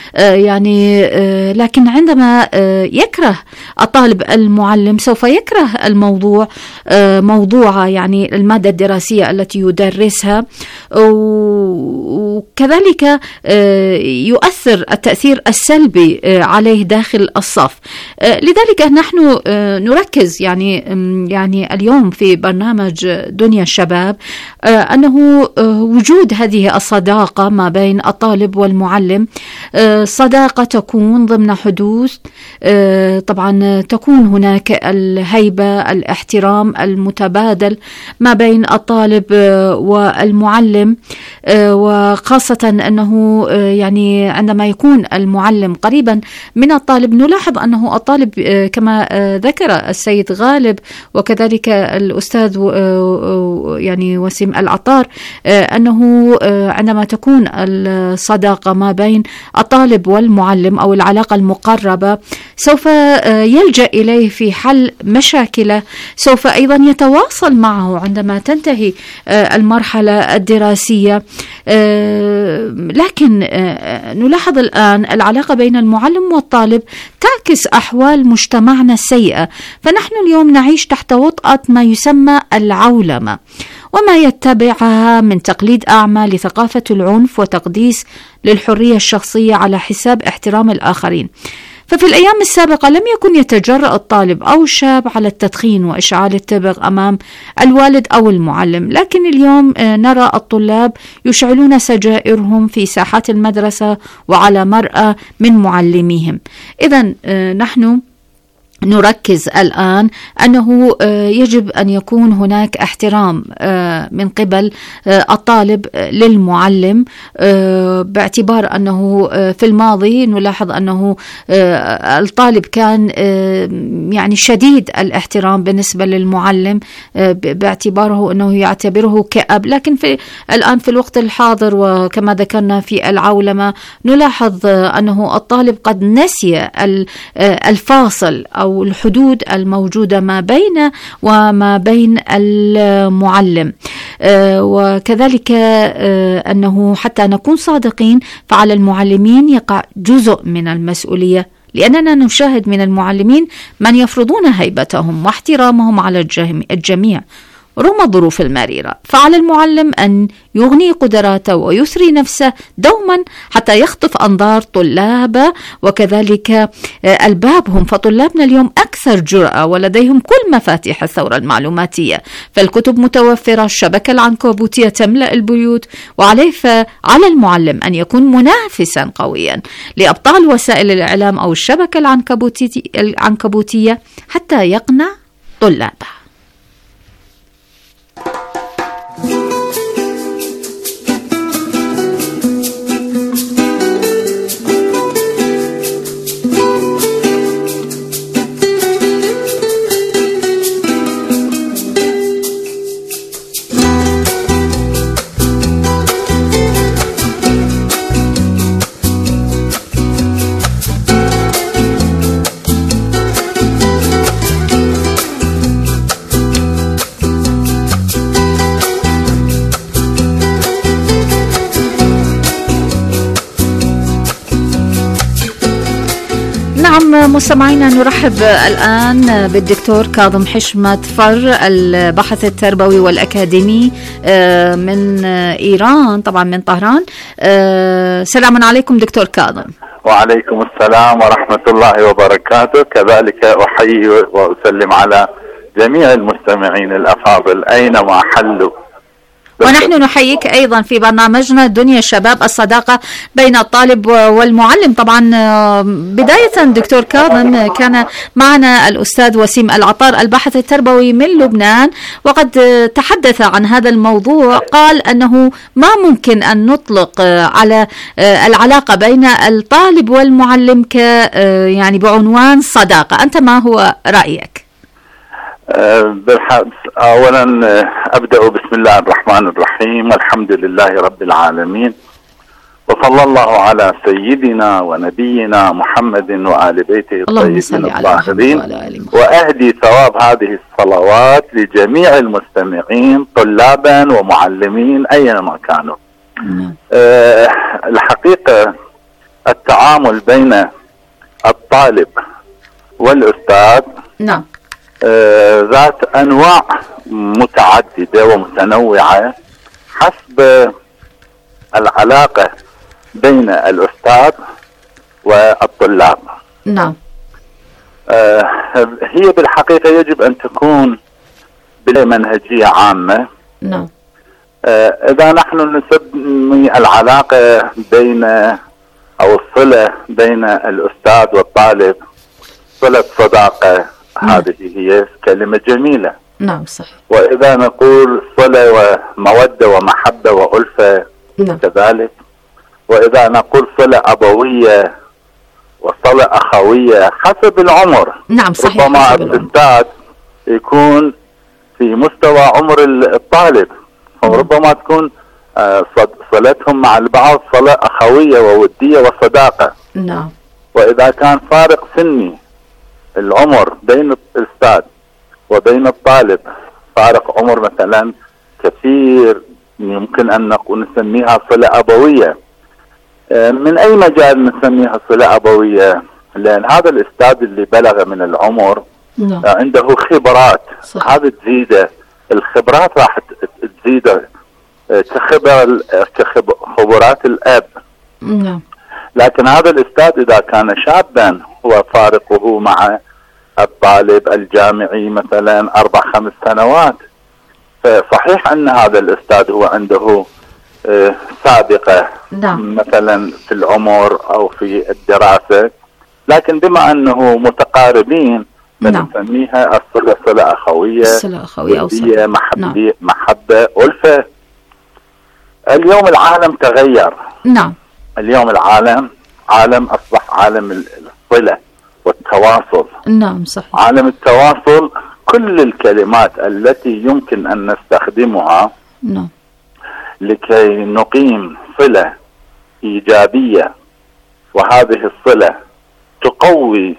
لكن عندما يكره الطالب المعلم سوف يكره الموضوع، موضوع يعني المادة الدراسية التي يدرسها، وكذلك يؤثر التأثير السلبي عليه داخل الصف. لذلك نحن نركز يعني اليوم في برنامج دنيا الشباب أنه وجود هذه الصداقة ما بين الطالب والمعلم، صداقة تكون ضمن حدود، طبعا تكون هناك الهيبة، الاحترام المتبادل ما بين الطالب والمعلم، وخاصة أنه يعني عندما يكون المعلم قريبا من الطالب نلاحظ أنه الطالب كما ذكر السيد غالب وكذلك الأستاذ يعني وسيم العطار، أنه عندما تكون الصداقة ما بين الطالب والمعلم أو العلاقة المقربة سوف يلجأ إليه في حل مشاكله، سوف أيضا يتواصل معه عندما تنتهي المرحلة الدراسية. لكن نلاحظ الآن العلاقة بين المعلم والطالب تعكس أحوال مجتمعنا السيئة، فنحن اليوم نعيش تحت وطأة ما يسمى العولمة وما يتبعها من تقليد أعمى لثقافة العنف وتقديس للحرية الشخصية على حساب احترام الآخرين. ففي الأيام السابقة لم يكن يتجرأ الطالب أو الشاب على التدخين وإشعال التبغ أمام الوالد أو المعلم، لكن اليوم نرى الطلاب يشعلون سجائرهم في ساحات المدرسة وعلى مرأى من معلميهم. إذن نحن نركز الآن أنه يجب أن يكون هناك احترام من قبل الطالب للمعلم، باعتبار أنه في الماضي نلاحظ أنه الطالب كان يعني شديد الاحترام بالنسبة للمعلم باعتباره أنه يعتبره كأب، لكن الآن في الوقت الحاضر وكما ذكرنا في العولمة نلاحظ أنه الطالب قد نسي الفاصل أو الحدود الموجودة ما بين وما بين المعلم. وكذلك أنه حتى نكون صادقين فعلى المعلمين يقع جزء من المسؤولية، لأننا نشاهد من المعلمين من يفرضون هيبتهم واحترامهم على الجميع رغم الظروف المريرة. فعلى المعلم أن يغني قدراته ويثري نفسه دوما حتى يخطف أنظار طلابه وكذلك ألبابهم، فطلابنا اليوم أكثر جرأة ولديهم كل مفاتيح الثورة المعلوماتية، فالكتب متوفرة، الشبكة العنكبوتية تملأ البيوت، وعليه فعلى المعلم أن يكون منافسا قويا لأبطال وسائل الإعلام أو الشبكة العنكبوتية حتى يقنع طلابه. نعم مستمعينا، نرحب الآن بالدكتور كاظم حشمت فر، الباحث التربوي والأكاديمي من إيران، طبعا من طهران. سلام عليكم دكتور كاظم. وعليكم السلام ورحمة الله وبركاته. كذلك أحيي وأسلم على جميع المستمعين الأفاضل أينما حلوا. ونحن نحييك أيضا في برنامجنا دنيا الشباب، الصداقة بين الطالب والمعلم. طبعا بداية دكتور كاظم، كان معنا الأستاذ وسيم العطار الباحث التربوي من لبنان، وقد تحدث عن هذا الموضوع. قال أنه ما ممكن أن نطلق على العلاقة بين الطالب والمعلم يعني بعنوان صداقة. أنت ما هو رأيك؟ أولا أبدأ بسم الله الرحمن الرحيم، الحمد لله رب العالمين، وصلى الله على سيدنا ونبينا محمد وآل بيته الطيبين الطاهرين، وأهدي ثواب هذه الصلوات لجميع المستمعين طلابا ومعلمين أينما كانوا. الحقيقة التعامل بين الطالب والأستاذ نعم ذات أنواع متعددة ومتنوعة حسب العلاقة بين الأستاذ والطلاب. نعم. هي بالحقيقة يجب أن تكون بمنهجية عامة. نعم. إذا نحن نسمي العلاقة بين أو الصلة بين الأستاذ والطالب صلة صداقة، هذه هي كلمة جميلة. نعم صحيح. وإذا نقول صلة ومودة ومحبة وألفة نعم. كذلك. وإذا نقول صلة أبوية وصلة أخوية حسب العمر. نعم صحيح. ربما الأستاذ يكون في مستوى عمر الطالب، وربما تكون صلتهم مع البعض صلة أخوية وودية وصداقة. نعم. وإذا كان فارق سني العمر بين الأستاذ وبين الطالب فارق عمر مثلا كثير، يمكن أن نقول نسميها صلة أبوية. من أي مجال نسميها صلة أبوية؟ لأن هذا الأستاذ اللي بلغ من العمر عنده خبرات، هذا تزيده الخبرات، راح تزيده كخبرات الأب. نعم. لكن هذا الأستاذ إذا كان شابا وفارقه مع الطالب الجامعي مثلا 4-5 سنوات، فصحيح أن هذا الأستاذ هو عنده سابقة مثلا في العمر أو في الدراسة، لكن بما أنه متقاربين نسميها الصلة صلة أخوية، ودية، محبة، ألفة. اليوم العالم تغير. نعم. اليوم العالم أصبح عالم الصلة والتواصل. نعم صحيح. عالم التواصل، كل الكلمات التي يمكن أن نستخدمها نعم لكي نقيم صلة إيجابية، وهذه الصلة تقوي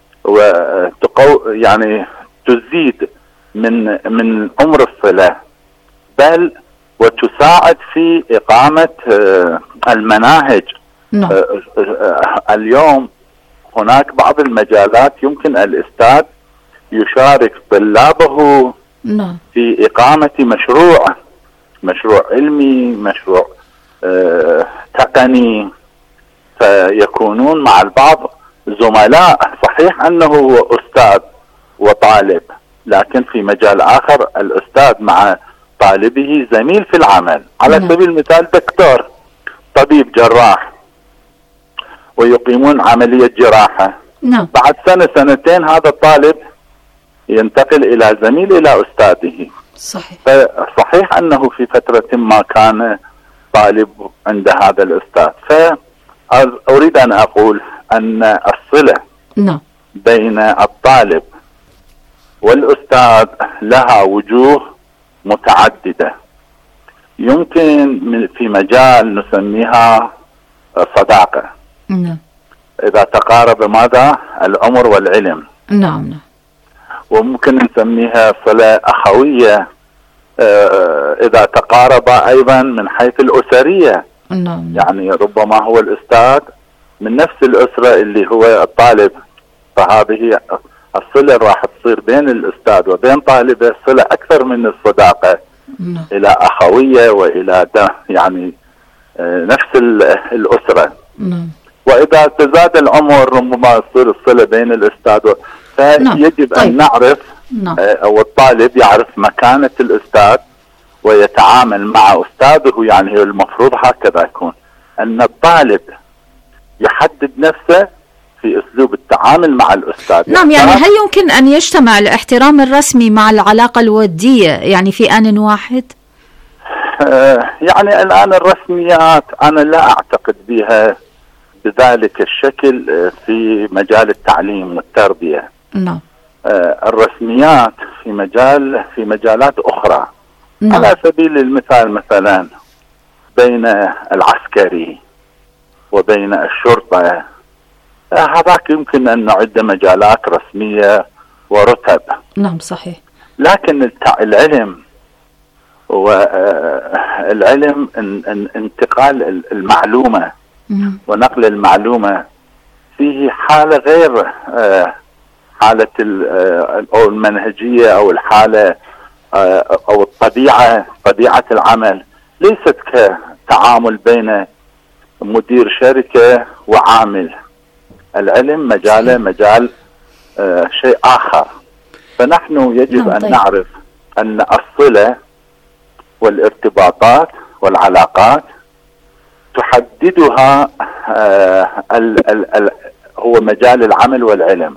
يعني تزيد من عمر الصلة، بل وتساعد في إقامة المناهج. نعم. اليوم هناك بعض المجالات يمكن الأستاذ يشارك طلابه نعم. في إقامة مشروع علمي، مشروع تقني، فيكونون مع البعض زملاء. صحيح أنه هو أستاذ وطالب، لكن في مجال آخر الأستاذ مع طالبه زميل في العمل. على سبيل المثال دكتور، طبيب، جراح، ويقيمون عملية جراحة. نعم. بعد سنة سنتين هذا الطالب ينتقل إلى زميل إلى أستاذه. صحيح. فصحيح أنه في فترة ما كان طالب عند هذا الأستاذ. فأريد أن أقول أن الصلة بين الطالب والأستاذ لها وجوه متعددة. يمكن في مجال نسميها صداقة. نعم. إذا تقارب ماذا؟ العمر والعلم. نعم. وممكن نسميها صلة أخوية إذا تقارب أيضا من حيث الأسرية. نعم. يعني ربما هو الأستاذ من نفس الأسرة اللي هو الطالب فهذه الصلة راح تصير بين الأستاذ وبين طالبه صلة أكثر من الصداقة إلى أخوية وإلى يعني نفس الأسرة. وإذا تزاد العمر ربما تصير الصلة بين الأستاذ فيجب أن نعرف أو الطالب يعرف مكانة الأستاذ ويتعامل مع أستاذه. يعني المفروض هكذا يكون، أن الطالب يحدد نفسه في أسلوب التعامل مع الأستاذ. نعم، يعني هل يمكن أن يجتمع الاحترام الرسمي مع العلاقة الودية يعني في آن واحد؟ يعني الآن الرسميات أنا لا أعتقد بها بذلك الشكل في مجال التعليم والتربية. نعم. الرسميات في مجالات أخرى. على سبيل المثال مثلا بين العسكري وبين الشرطة، هذاك يمكن أن نعد مجالات رسمية ورتب. نعم صحيح. لكن العلم والعلم انتقال المعلومة ونقل المعلومة فيه حالة غير حالة أو المنهجية أو الحالة أو طبيعة العمل ليست كتعامل بين مدير شركة وعامل. العلم مجال شيء آخر. فنحن يجب أن نعرف أن الصلة والارتباطات والعلاقات تحددها هو مجال العمل والعلم.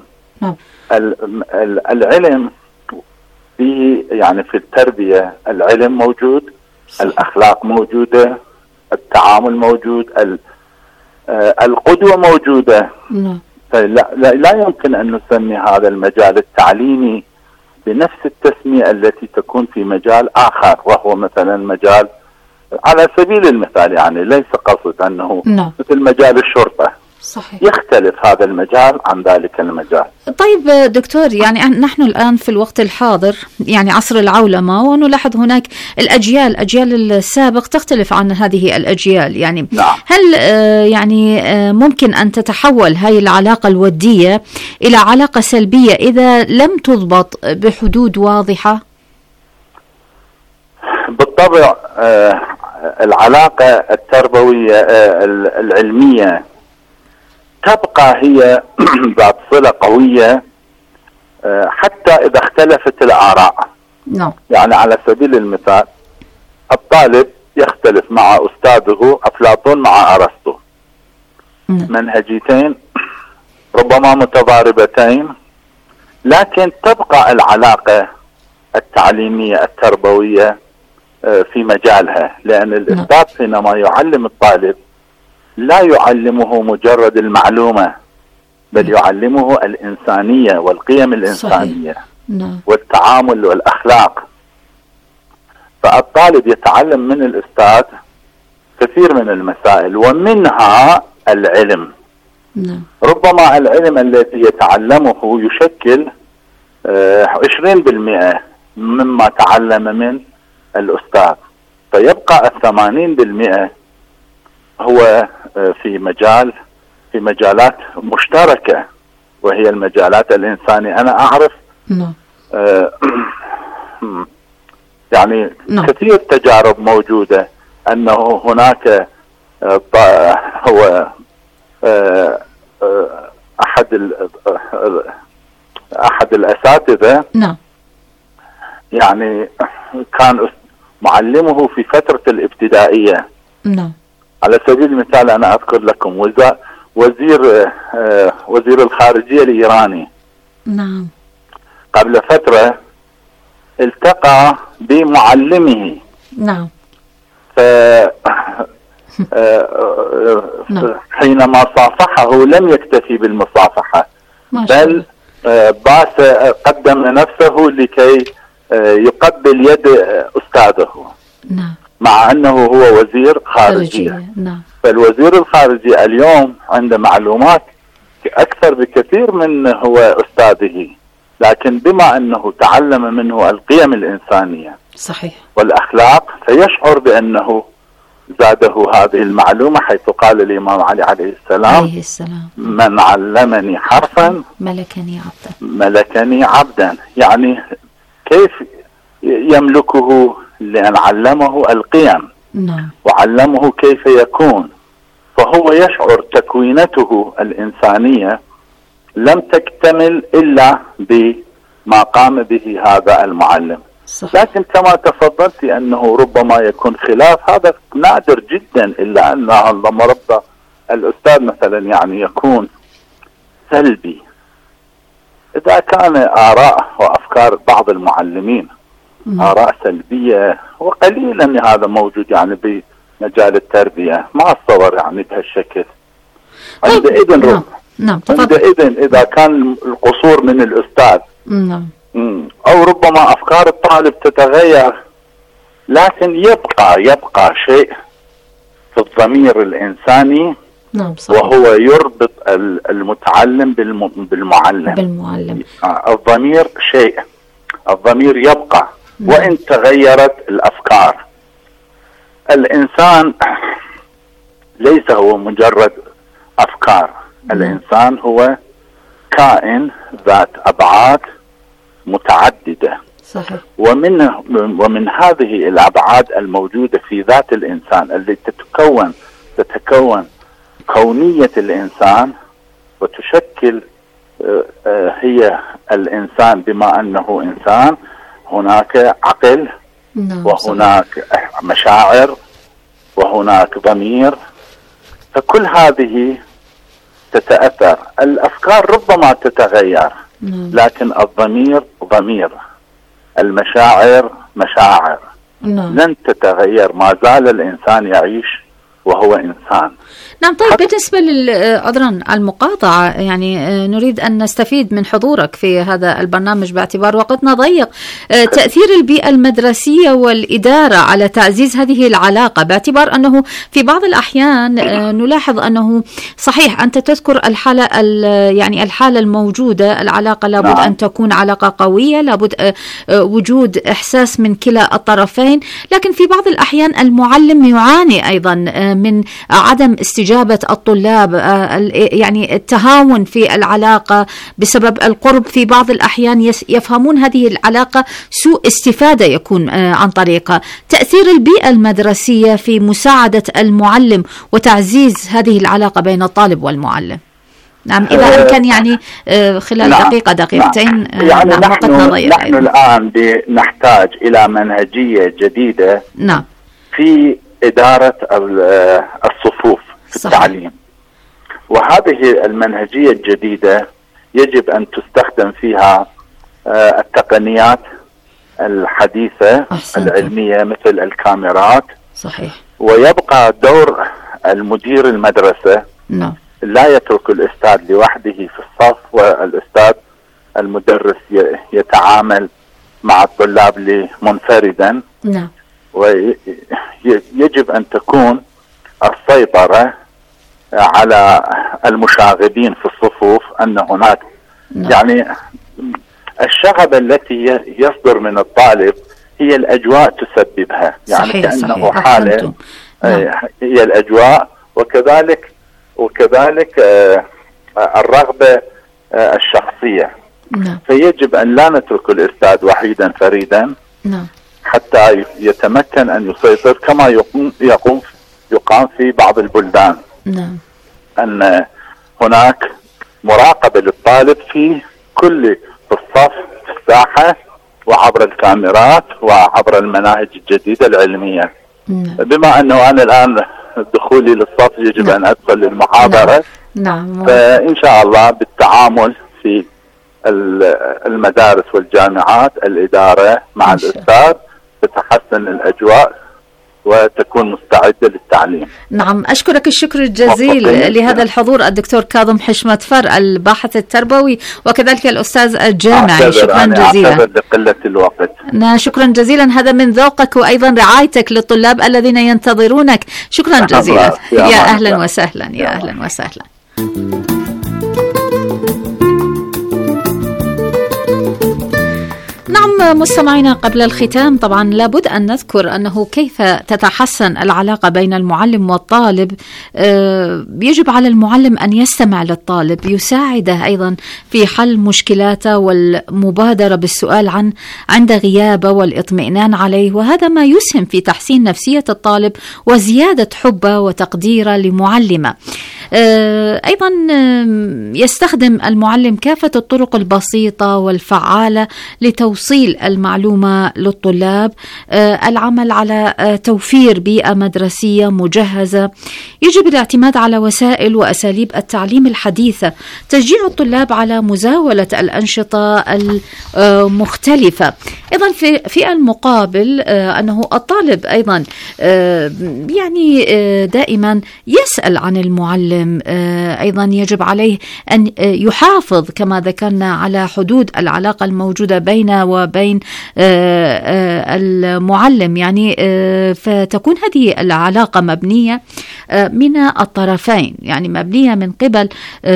العلم فيه يعني في التربية العلم موجود، الأخلاق موجودة، التعامل موجود، القدوة موجودة. لا يمكن أن نسمي هذا المجال التعليمي بنفس التسمية التي تكون في مجال آخر، وهو مثلا مجال على سبيل المثال يعني ليس قصد أنه مثل مجال الشرطة. صحيح. يختلف هذا المجال عن ذلك المجال. طيب دكتور، يعني نحن الآن في الوقت الحاضر يعني عصر العولمة، ونلاحظ هناك الأجيال السابق تختلف عن هذه الأجيال. يعني هل يعني ممكن أن تتحول هذه العلاقة الودية إلى علاقة سلبية إذا لم تضبط بحدود واضحة؟ بالطبع العلاقة التربوية العلمية تبقى هي ذات صلة قوية حتى إذا اختلفت الآراء. يعني على سبيل المثال الطالب يختلف مع أستاذه أفلاطون مع أرسطو، منهجيتين ربما متضاربتين، لكن تبقى العلاقة التعليمية التربوية في مجالها، لأن الأستاذ حينما يعلم الطالب لا يعلمه مجرد المعلومة، بل يعلمه الإنسانية والقيم الإنسانية والتعامل والأخلاق. فالطالب يتعلم من الأستاذ كثير من المسائل ومنها العلم. ربما العلم الذي يتعلمه يشكل 20% مما تعلم من الأستاذ، فيبقى 80% هو في مجالات مشتركة، وهي المجالات الإنسانية. أنا أعرف يعني كثير تجارب موجودة أنه هناك هو أحد الأساتذة يعني كان معلمه في فترة الابتدائية. على سبيل المثال أنا أذكر لكم وزير الخارجية الإيراني قبل فترة التقى بمعلمه. حينما صافحه لم يكتفي بالمصافحة، بل قدم نفسه لكي يقبل يد أستاذه، مع أنه هو وزير خارجية. فالوزير الخارجي اليوم عنده معلومات أكثر بكثير من هو أستاذه، لكن بما أنه تعلم منه القيم الإنسانية صحيح والأخلاق فيشعر بأنه زاده هذه المعلومة حيث قال الإمام علي عليه السلام من علمني حرفا ملكني عبدا. يعني كيف يملكه؟ لأن علمه القيم وعلمه كيف يكون، فهو يشعر تكوينته الإنسانية لم تكتمل إلا بما قام به هذا المعلم. لكن كما تفضلت أنه ربما يكون خلاف، هذا نادر جدا، إلا أن لما ربى الأستاذ مثلا يعني يكون سلبي. إذا كان آراء وأفكار بعض المعلمين آراء سلبية، وقليلا أن هذا موجود يعني بمجال التربية، ما أتصور يعني بهالشكل. عندئذ إذا كان القصور من الأستاذ أو ربما أفكار الطالب تتغير، لكن يبقى شيء في الضمير الإنساني، وهو يربط المتعلم بالمعلم. الضمير شيء، الضمير يبقى وإن تغيرت الأفكار. الإنسان ليس هو مجرد أفكار، الإنسان هو كائن ذات أبعاد متعددة. صحيح. ومن هذه الأبعاد الموجودة في ذات الإنسان اللي تتكون كونية الإنسان وتشكل هي الإنسان. بما أنه إنسان هناك عقل وهناك مشاعر وهناك ضمير، فكل هذه تتأثر. الأفكار ربما تتغير، لكن الضمير ضمير، المشاعر مشاعر لن تتغير، ما زال الإنسان يعيش وهو إنسان. نعم. طيب بالنسبة عذرا المقاطعة، يعني نريد أن نستفيد من حضورك في هذا البرنامج باعتبار وقتنا ضيق. تأثير البيئة المدرسية والإدارة على تعزيز هذه العلاقة، باعتبار أنه في بعض الأحيان نلاحظ أنه صحيح أنت تذكر الحالة الموجودة، العلاقة لابد أن تكون علاقة قوية، لابد وجود إحساس من كلا الطرفين، لكن في بعض الأحيان المعلم يعاني أيضا من عدم استجابة الطلاب، يعني التهاون في العلاقة بسبب القرب. في بعض الأحيان يفهمون هذه العلاقة سوء استفادة يكون عن طريقها. تأثير البيئة المدرسية في مساعدة المعلم وتعزيز هذه العلاقة بين الطالب والمعلم. نعم، إذا أمكن يعني خلال دقيقتين. يعني نحن الآن نحتاج إلى منهجية جديدة في إدارة الصفوف في التعليم، وهذه المنهجية الجديدة يجب أن تستخدم فيها التقنيات الحديثة العلمية مثل الكاميرات. صحيح. ويبقى دور المدير المدرسة، لا يترك الأستاذ لوحده في الصف، والأستاذ المدرس يتعامل مع الطلاب منفردا. ويجب أن تكون السيطرة على المشاغبين في الصفوف، أن هناك يعني الشغب التي يصدر من الطالب هي الأجواء تسببها، يعني صحيح كأنه حالة هي الأجواء، وكذلك الرغبة الشخصية. فيجب أن لا نترك الأستاذ وحيدا فريدا حتى يتمكن أن يسيطر، كما يقام في بعض البلدان. أن هناك مراقبة للطالب في الصف، في الساحة، وعبر الكاميرات، وعبر المناهج الجديدة العلمية. بما أنه أنا الآن دخولي للصف يجب أن أدخل للمحاضرة. فإن شاء الله بالتعامل في المدارس والجامعات، الإدارة مع الأستاذ تتحسن الأجواء وتكون مستعدة للتعليم. نعم، أشكرك الشكر الجزيل لهذا الحضور الدكتور كاظم حشمت فر، الباحث التربوي وكذلك الأستاذ الجامعي. شكرا جزيلا. أعتذر لقلة الوقت. شكرا جزيلا، هذا من ذوقك وأيضا رعايتك للطلاب الذين ينتظرونك. شكرا جزيلا. يا أهلا وسهلا، يا أهلا وسهلا. نعم، نعم مستمعينا، قبل الختام طبعا لابد أن نذكر أنه كيف تتحسن العلاقة بين المعلم والطالب. يجب على المعلم أن يستمع للطالب، يساعده أيضا في حل مشكلاته والمبادرة بالسؤال عند غيابه والاطمئنان عليه، وهذا ما يسهم في تحسين نفسية الطالب وزيادة حبه وتقديره لمعلمه. أيضا يستخدم المعلم كافة الطرق البسيطة والفعالة لتوصيل المعلومة للطلاب. العمل على توفير بيئة مدرسية مجهزة. يجب الاعتماد على وسائل وأساليب التعليم الحديثة، تشجيع الطلاب على مزاولة الأنشطة المختلفة. أيضا في المقابل أنه الطالب أيضا يعني دائما يسأل عن المعلم. أيضا يجب عليه أن يحافظ كما ذكرنا على حدود العلاقة الموجودة بينه وبين المعلم، يعني فتكون هذه العلاقة مبنية من الطرفين، يعني مبنية من قبل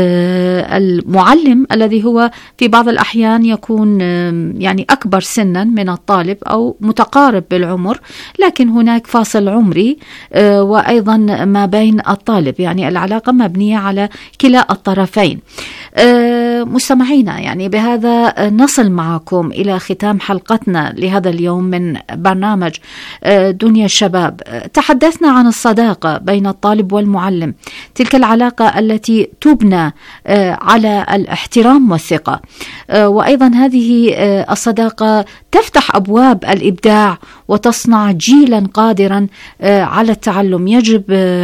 المعلم الذي هو في بعض الأحيان يكون يعني أكبر سنا من الطالب أو متقارب بالعمر، لكن هناك فاصل عمري وأيضا ما بين الطالب، يعني العلاقة مبنية على كلا الطرفين. مستمعينا، يعني بهذا نصل معكم إلى ختام حلقتنا لهذا اليوم من برنامج دنيا الشباب. تحدثنا عن الصداقة بين الطالب والمعلم، تلك العلاقة التي تبنى على الاحترام والثقة، وأيضا هذه الصداقة تفتح أبواب الإبداع وتصنع جيلا قادرا على التعلم. يجب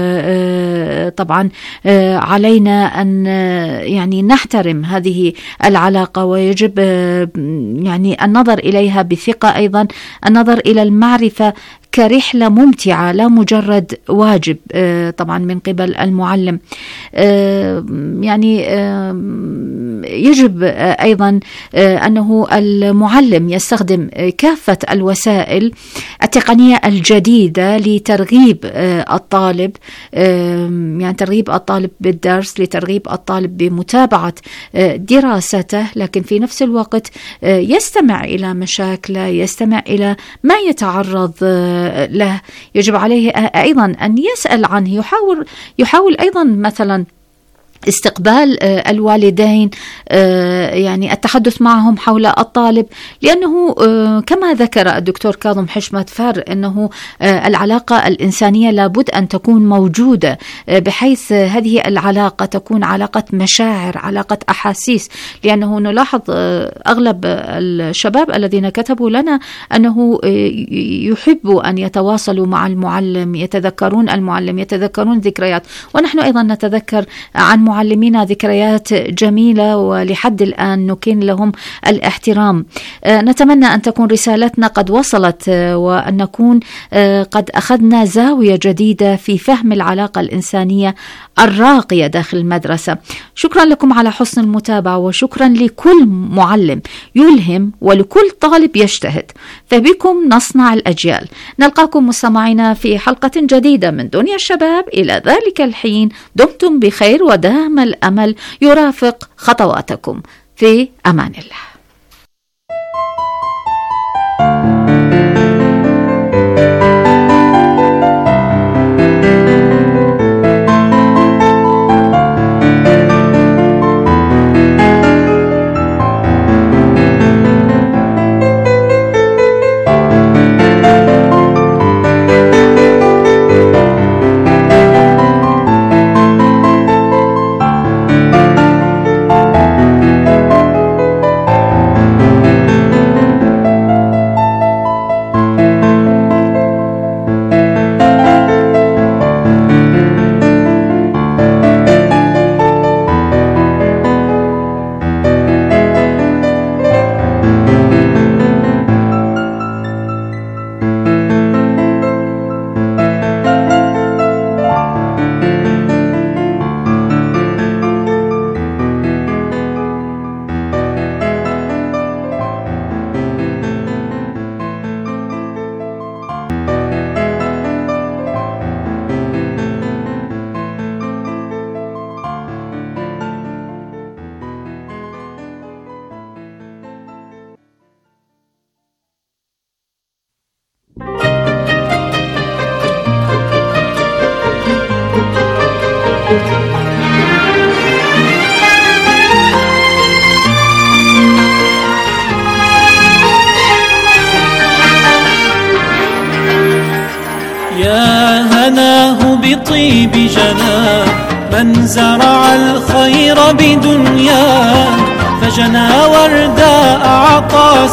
طبعا علينا أن يعني نحترم هذه العلاقة، ويجب يعني النظر إليها بثقة، أيضا النظر إلى المعرفة كرحلة ممتعة لا مجرد واجب طبعا من قبل المعلم. يعني يجب أيضا أنه المعلم يستخدم كافة الوسائل التقنية الجديدة لترغيب الطالب، يعني ترغيب الطالب بالدرس، لترغيب الطالب بمتابعة دراسته، لكن في نفس الوقت يستمع إلى مشاكله، يستمع إلى ما يتعرض له. يجب عليه أيضا أن يسأل عنه، يحاول أيضا مثلا استقبال الوالدين، يعني التحدث معهم حول الطالب، لأنه كما ذكر الدكتور كاظم حشمت فار أنه العلاقة الإنسانية لابد أن تكون موجودة، بحيث هذه العلاقة تكون علاقة مشاعر، علاقة أحاسيس، لأنه نلاحظ أغلب الشباب الذين كتبوا لنا أنه يحبوا أن يتواصلوا مع المعلم، يتذكرون المعلم، يتذكرون ذكريات، ونحن أيضا نتذكر عن معلمين ذكريات جميلة ولحد الآن نكن لهم الاحترام. نتمنى أن تكون رسالتنا قد وصلت، وأن نكون قد أخذنا زاوية جديدة في فهم العلاقة الإنسانية الراقية داخل المدرسة. شكرا لكم على حسن المتابعة، وشكرا لكل معلم يلهم ولكل طالب يجتهد، فبكم نصنع الأجيال. نلقاكم مستمعينا في حلقة جديدة من دنيا الشباب. إلى ذلك الحين دمتم بخير، ودام الأمل يرافق خطواتكم. في أمان الله. بطيب جنان، من زرع الخير بدنياه فجنى وردا أعطى